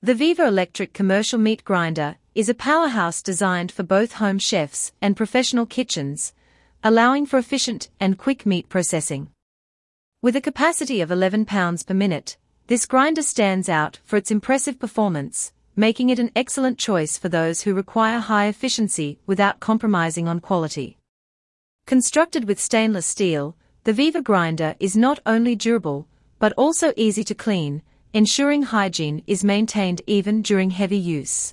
The Viva Electric Commercial Meat Grinder is a powerhouse designed for both home chefs and professional kitchens, allowing for efficient and quick meat processing. With a capacity of 11 pounds per minute, this grinder stands out for its impressive performance, making it an excellent choice for those who require high efficiency without compromising on quality. Constructed with stainless steel, the Viva grinder is not only durable, but also easy to clean, ensuring hygiene is maintained even during heavy use.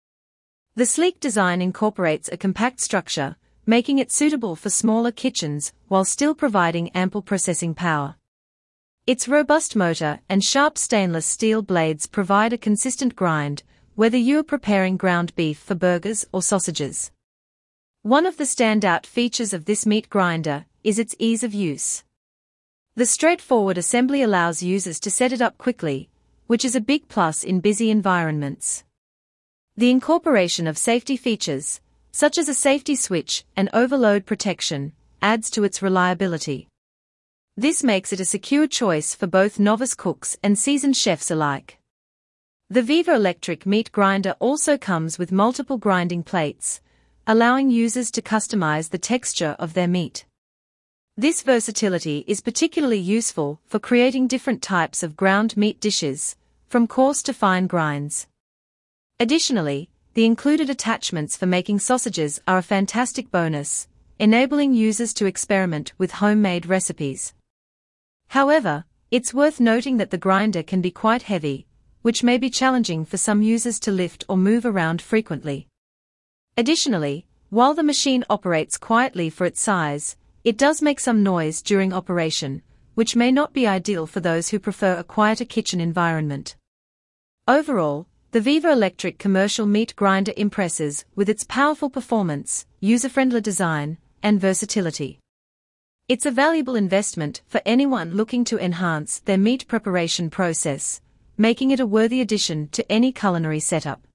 The sleek design incorporates a compact structure, making it suitable for smaller kitchens while still providing ample processing power. Its robust motor and sharp stainless steel blades provide a consistent grind, whether you are preparing ground beef for burgers or sausages. One of the standout features of this meat grinder is its ease of use. The straightforward assembly allows users to set it up quickly, which is a big plus in busy environments. The incorporation of safety features, such as a safety switch and overload protection, adds to its reliability. This makes it a secure choice for both novice cooks and seasoned chefs alike. The Viva Electric Meat Grinder also comes with multiple grinding plates, allowing users to customize the texture of their meat. This versatility is particularly useful for creating different types of ground meat dishes, from coarse to fine grinds. Additionally, the included attachments for making sausages are a fantastic bonus, enabling users to experiment with homemade recipes. However, it's worth noting that the grinder can be quite heavy, which may be challenging for some users to lift or move around frequently. Additionally, while the machine operates quietly for its size, it does make some noise during operation, which may not be ideal for those who prefer a quieter kitchen environment. Overall, the Viva Electric Commercial Meat Grinder impresses with its powerful performance, user-friendly design, and versatility. It's a valuable investment for anyone looking to enhance their meat preparation process, making it a worthy addition to any culinary setup.